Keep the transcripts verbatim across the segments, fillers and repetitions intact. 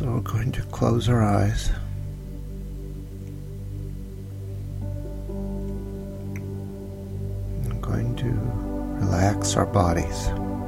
So we're going to close our eyes. I'm going to relax our bodies.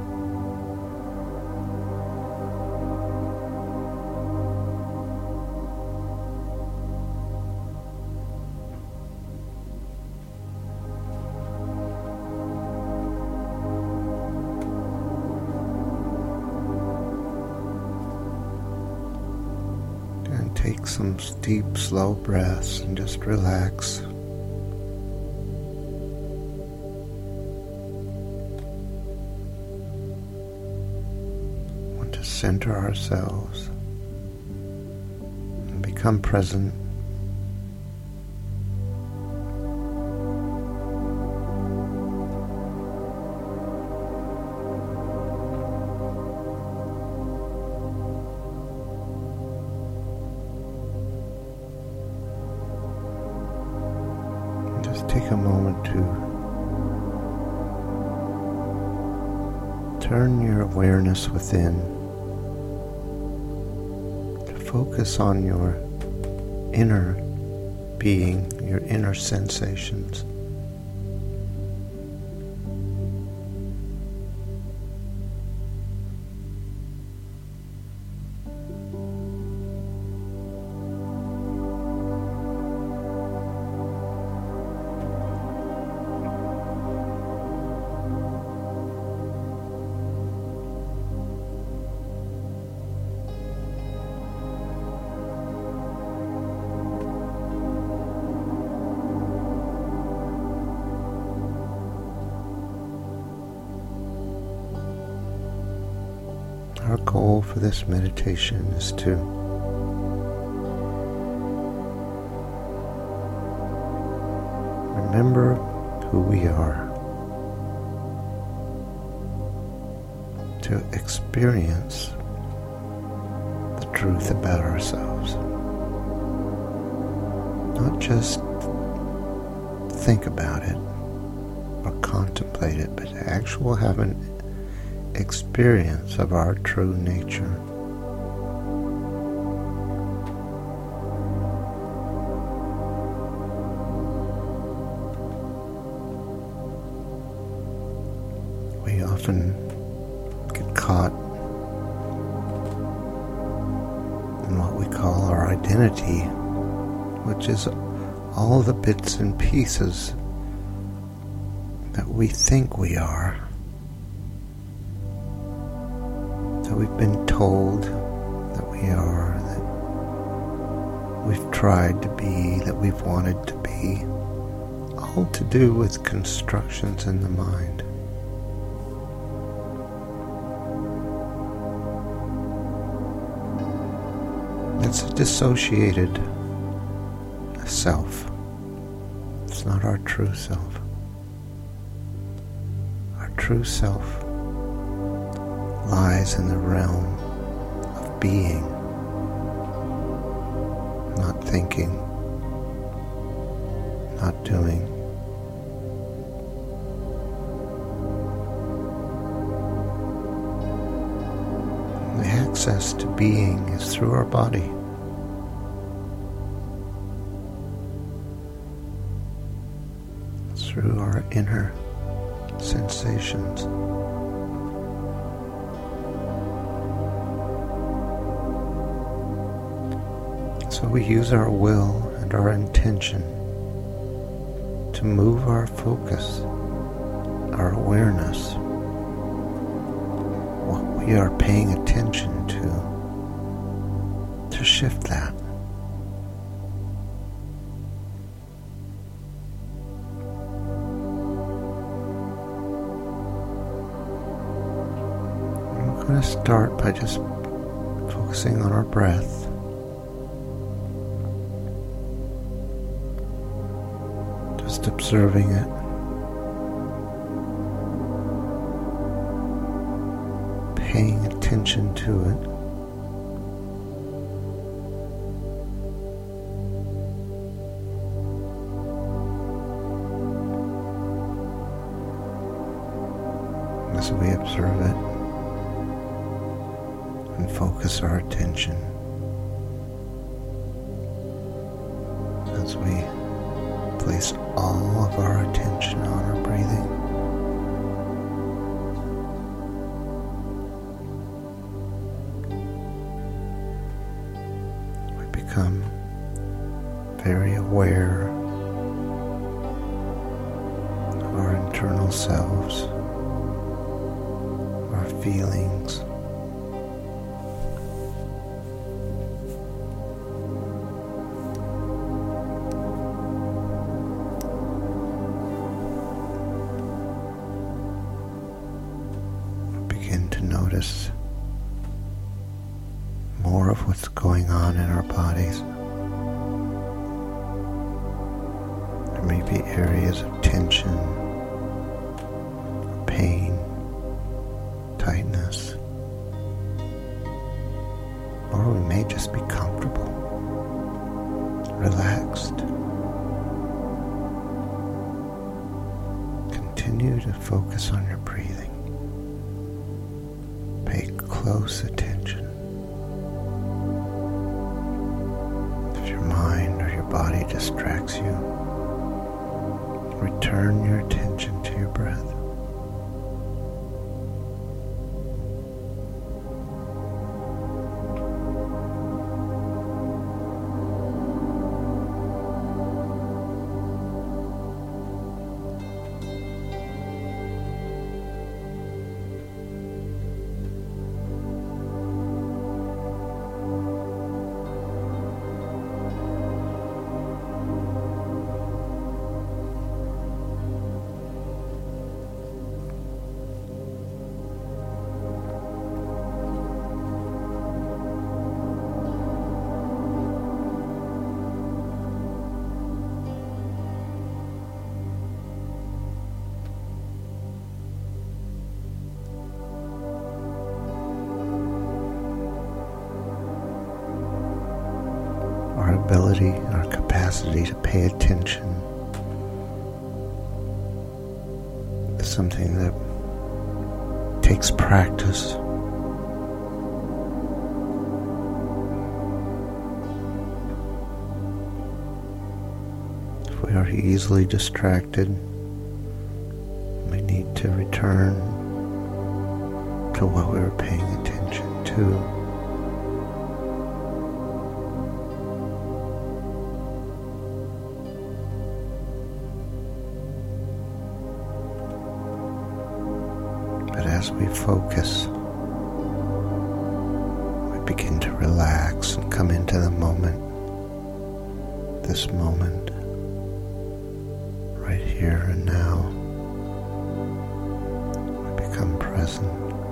Take some deep, slow breaths and just relax. We want to center ourselves and become present. Take a moment to turn your awareness within, to focus on your inner being, your inner sensations. Our goal for this meditation is to remember who we are, to experience the truth about ourselves, not just think about it or contemplate it, but to actually have an experience of our true nature. We often get caught in what we call our identity, which is all the bits and pieces that we think we are, that we've been told that we are, that we've tried to be, that we've wanted to be, all to do with constructions in the mind. It's a dissociated self. It's not our true self. Our true self lies in the realm of being, not thinking, not doing. The access to being is through our body. It's through our inner sensations. So we use our will and our intention to move our focus, our awareness, what we are paying attention to, to shift that. We're going to start by just focusing on our breath. Just observing it. Paying attention to it. As we observe it and focus our attention. as we place all of our attention on our breathing. We become very aware of our internal selves, our feelings. Begin to notice more of what's going on in our bodies. There may be areas of tension, pain, tightness, or we may just be comfortable, relaxed. Continue to focus on your breathing. Pay close attention. If your mind or your body distracts you, return your attention to your breath. Our ability, our capacity to pay attention is something that takes practice. If we are easily distracted, we need to return to what we were paying attention to. But as we focus, we begin to relax and come into the moment, this moment, right here and now. We become present.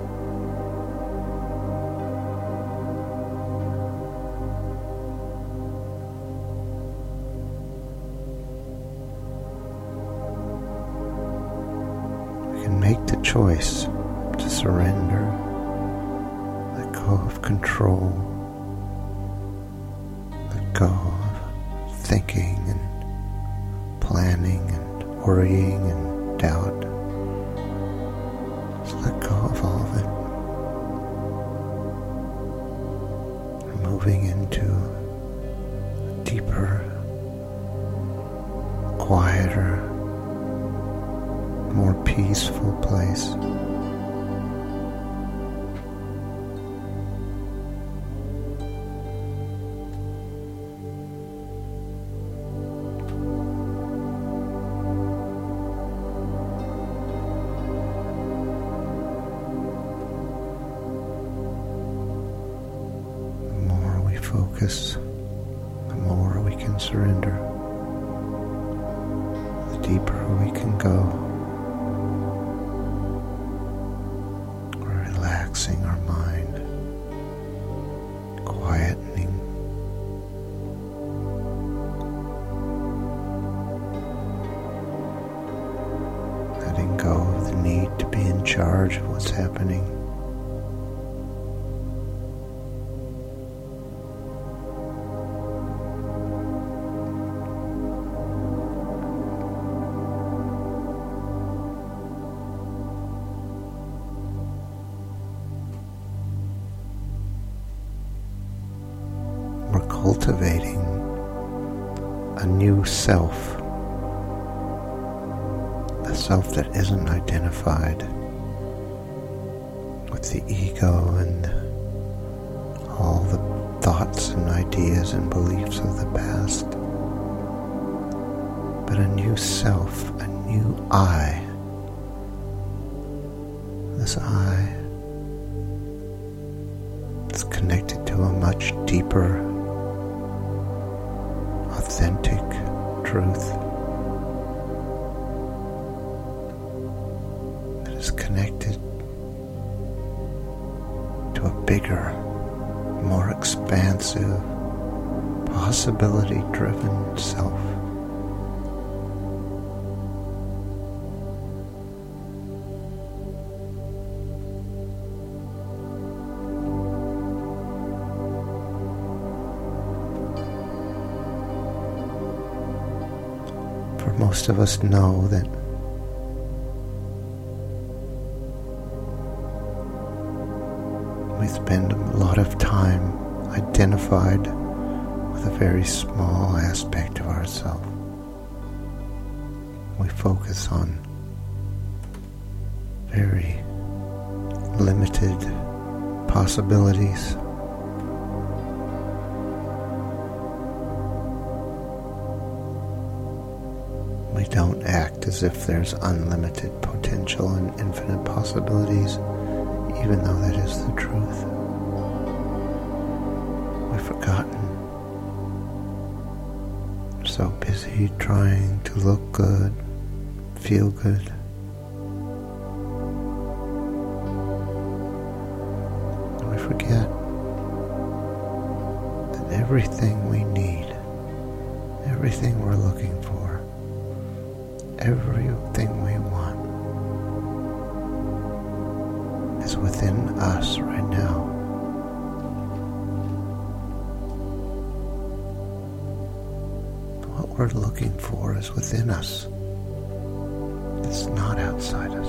We can make the choice to surrender, let go of control, let go of thinking and planning and worrying and doubt. Just let go of all of it. We're moving into a deeper, quieter, more peaceful place. Focus, the more we can surrender, the deeper we can go. We're relaxing our mind, quietening, letting go of the need to be in charge of what's happening. Cultivating a a new self, a self that isn't identified with the ego and all the thoughts and ideas and beliefs of the past, but a new self, a new I. This I is connected to a much deeper, authentic truth that is connected to a bigger, more expansive, possibility-driven self. For most of us know that we spend a lot of time identified with a very small aspect of ourselves. We focus on very limited possibilities. We don't act as if there's unlimited potential and infinite possibilities, even though that is the truth. We've forgotten. We're so busy trying to look good, feel good. And we forget that everything we need, everything we're looking for, everything we want is within us right now. What we're looking for is within us. It's not outside us.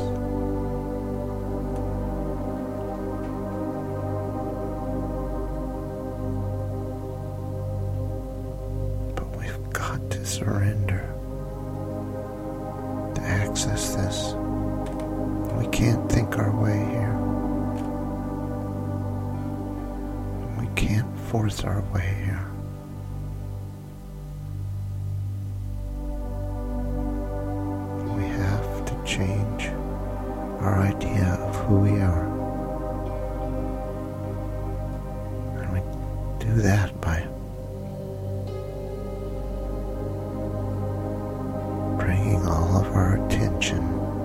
But we've got to surrender to access this. We can't think our way here. We can't force our way here. We have to change our idea of who we are. And we do that by bringing all of our attention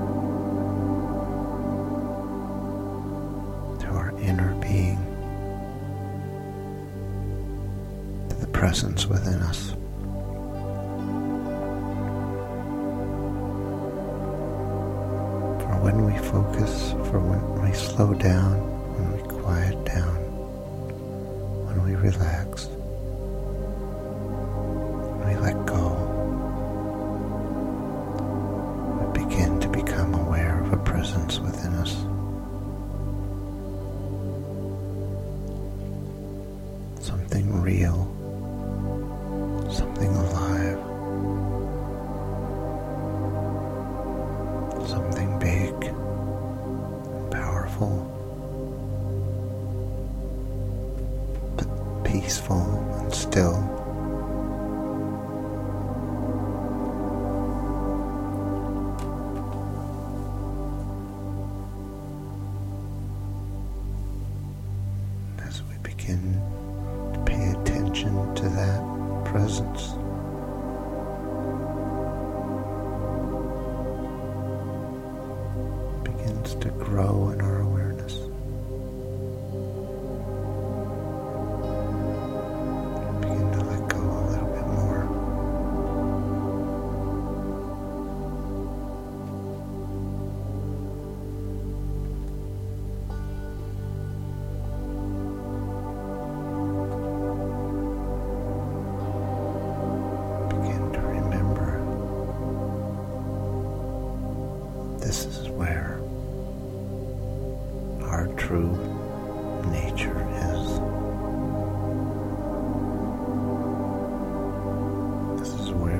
to our inner being, to the presence within us. For when we focus, for when we slow down, when we quiet down, when we relax, when we let go, begin to become aware of a presence within us. Something real, something alive, something big and powerful, but peaceful and still. As we begin to pay attention to that presence, it begins to grow in our awareness. We begin to let go a little bit more. This is where our true nature is. This is where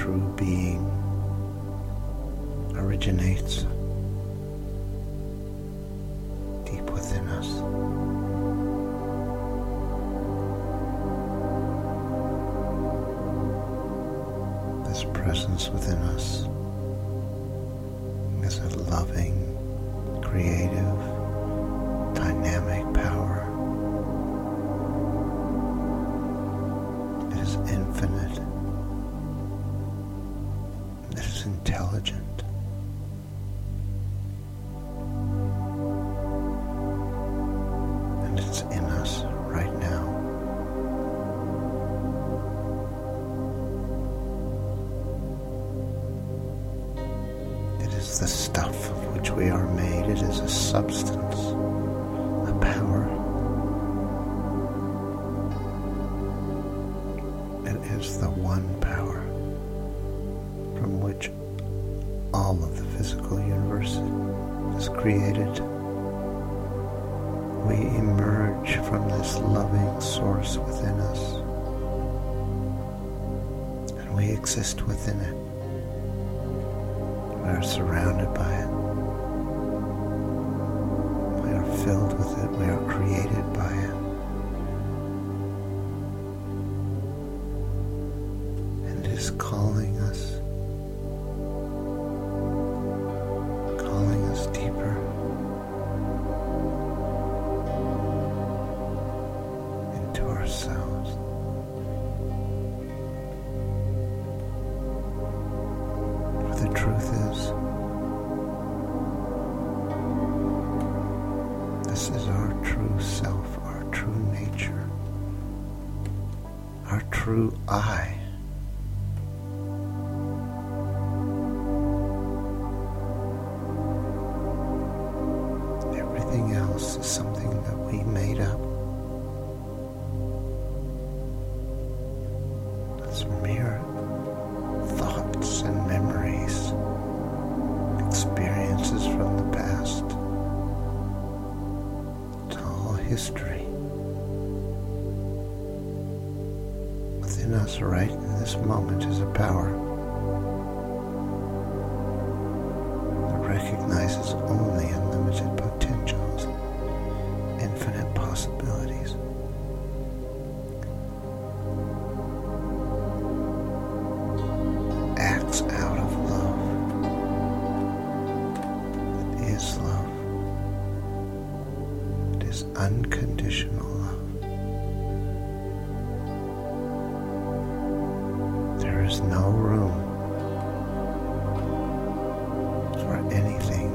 true being originates deep within us. This presence within us is a loving, creative, dynamic power. It is infinite. It is intelligent. And it's in us right now. It is the stuff of which we are made. It is a substance, a power. It is the one power from which all of the physical universe is created. We emerge from this loving source within us, and we exist within it. We are surrounded by it. We are filled with it. We are created by it. And it is calling us, calling us deeper into ourselves. For the truth is, this is our true self, our true nature, our true I. Everything else is something that we made up. It's mere thoughts and memories, experiences from the past. It's all history. Within us right in this moment is a power that recognizes only unlimited potentials, infinite possibilities. Acts out of love. It is love. It is unconditional love. There is no room for anything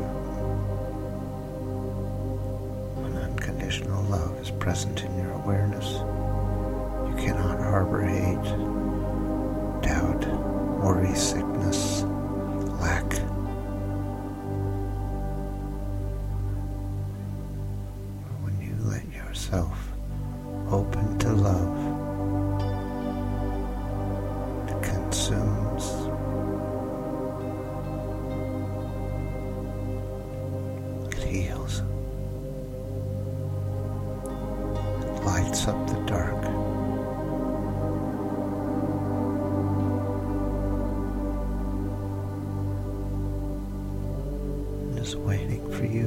when unconditional love is present in your awareness. You cannot harbor hate, doubt, worry, sickness, lack. When you let yourself open to love, it consumes, it heals, it lights up the dark. Is waiting for you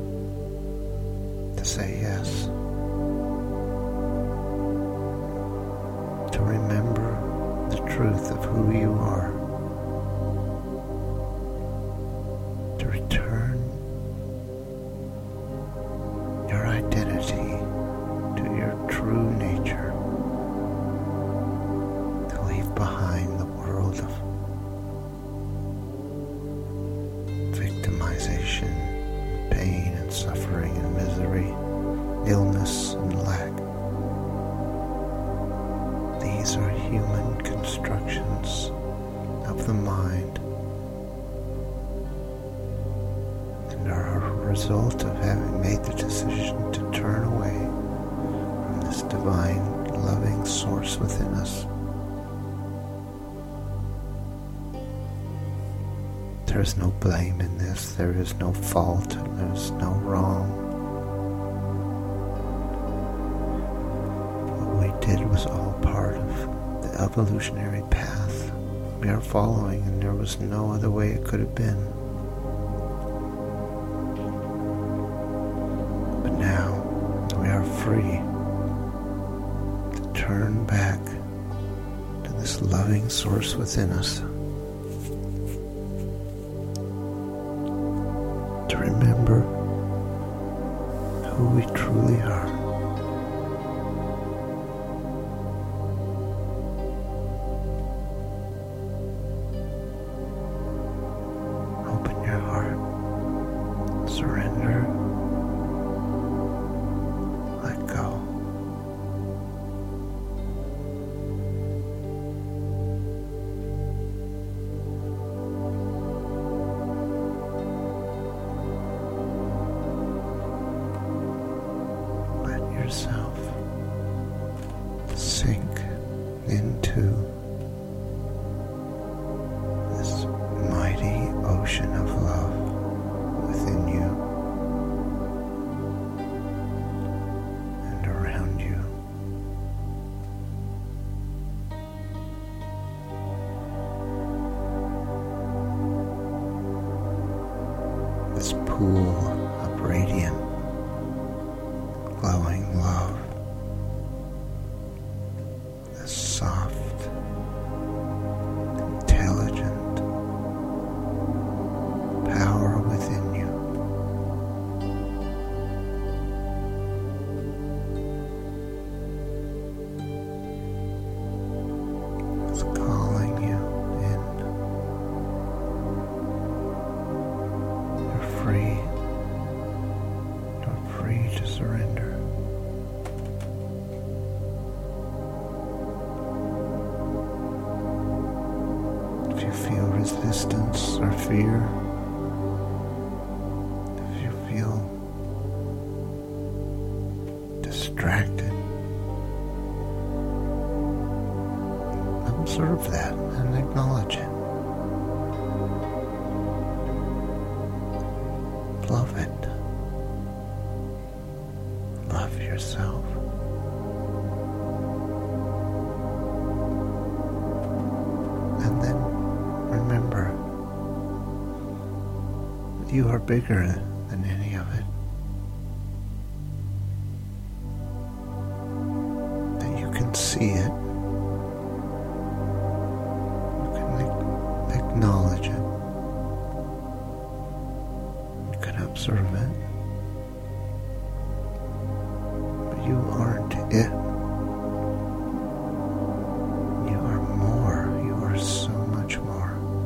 to say yes, to remember the truth of who you are, to return your identity to your true nature, to leave behind the world of victimization, pain and suffering and misery, illness and lack. These are human constructions of the mind and are a result of having made the decision to turn away from this divine, loving source within us. There is no blame in this. There is no fault. There is no wrong. What we did was all part of the evolutionary path. we are following, and there was no other way it could have been. But now we are free to turn back to this loving source within us, to remember who we truly are. Open your heart, surrender, let go. Yourself sink into this mighty ocean of love within you and around you. This pool of radiant, glowing love, this soft, intelligent power within you. It's calling you in. You're free. You're free to surrender. If you feel resistance or fear, if you feel distracted, observe that and acknowledge it. Love it. Love yourself. And then remember, you are bigger than any of it. That you can see it. You can acknowledge it. You can observe it. But you aren't it. You are more. You are so much more.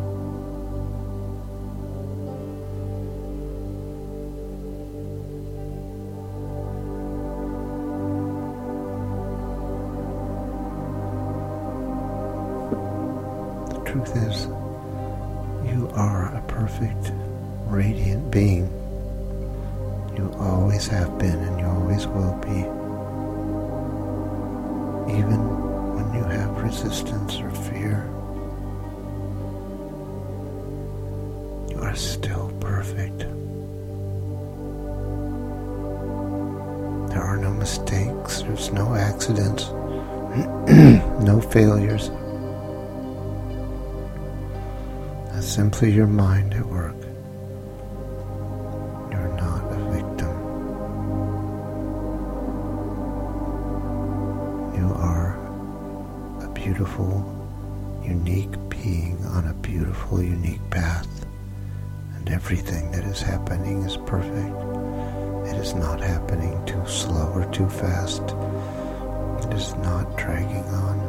The truth is, you are a perfect, radiant being. You always have been and you always will be. Even when you have resistance or fear, you are still perfect. There are no mistakes, there's no accidents, no failures. That's simply your mind at work. You're not a victim. You are a beautiful, unique being on a beautiful, unique path. And everything that is happening is perfect. It is not happening too slow or too fast. It is not dragging on.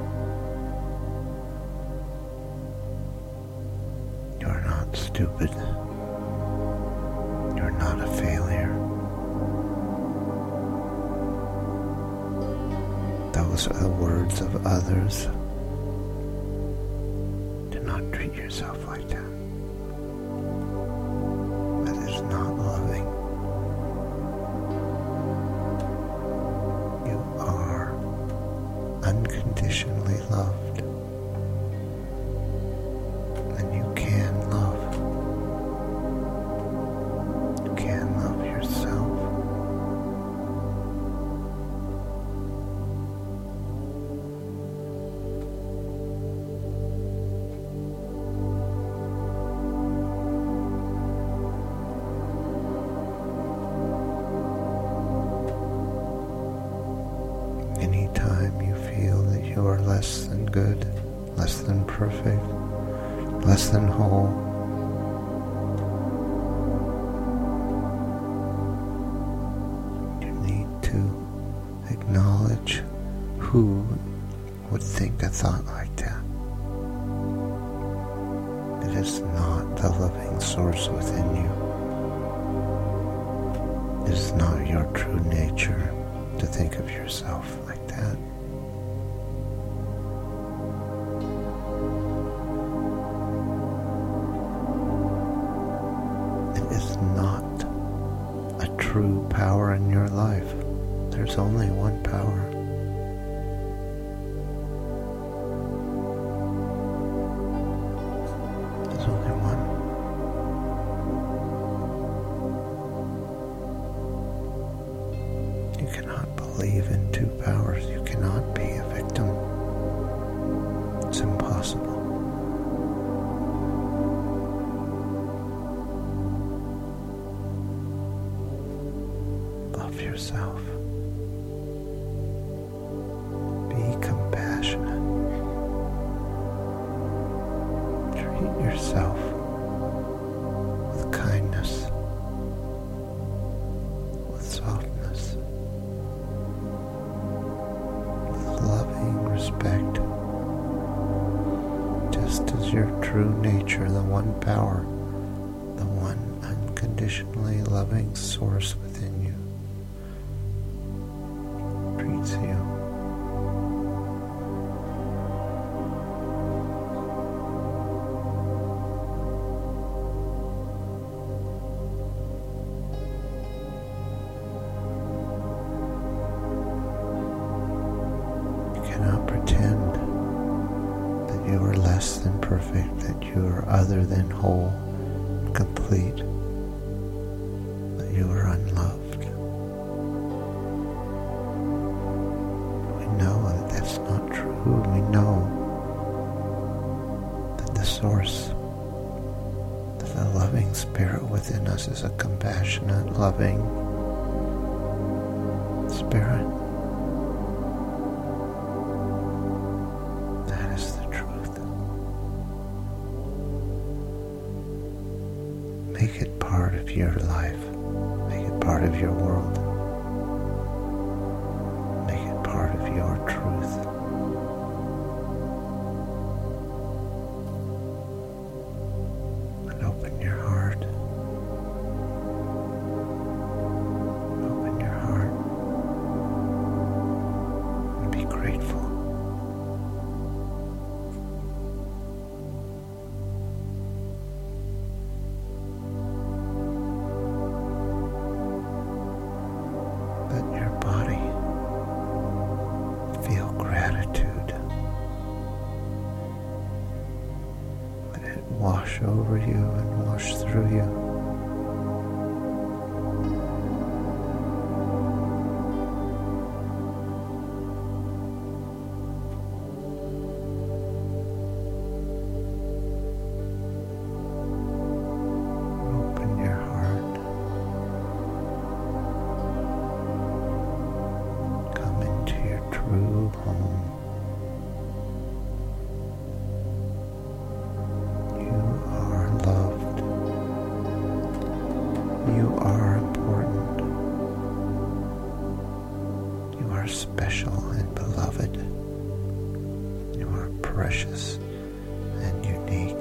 You're not stupid. You're not a failure. Those are the words of others. Do not treat yourself like that. That is not loving. You are unconditionally loved. And you can love. You can love yourself. you are less than good, less than perfect, less than whole. You need to acknowledge who would think a thought like that. It is not the loving source within you. It is not your true nature to think of yourself like that. It is not a true power in your life. There's only one power. There's only one. You cannot believe in two powers. You cannot be a victim. It's impossible. Love yourself. Be compassionate. Treat yourself with kindness, with softness, with loving respect, just as your true nature, the one power, the one unconditionally loving source within you, treats you. Cannot pretend that you are less than perfect, that you are other than whole, complete, that you are unloved. We know that that's not true. We know that the source, that the loving spirit within us is a compassionate, loving spirit. Make it part of your life. Make it part of your world. Make it part of your truth. And open your heart. Open your heart. And be grateful. Let your body feel gratitude. Let it wash over you and wash through you. True home. You are loved. You are important. You are special and beloved. You are precious and unique.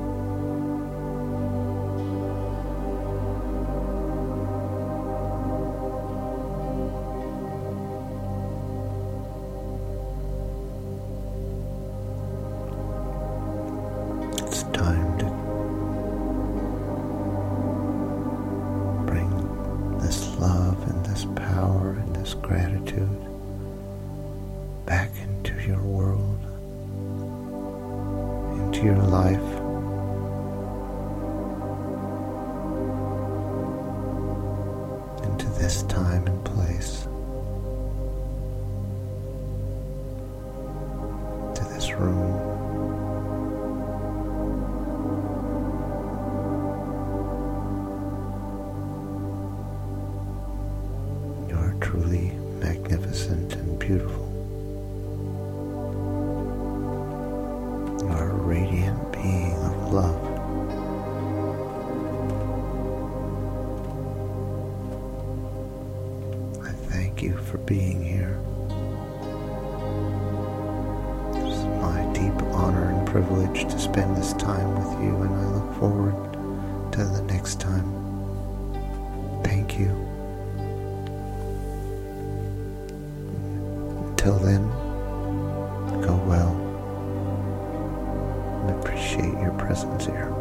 It's time to bring this love and this power and this gratitude back into your world, into your life. Into this time and place. To this room. Truly magnificent and beautiful. thank you for being here. It's my deep honor and privilege to spend this time with you, and I look forward to the next time. Thank you. Until then, go well, and appreciate your presence here.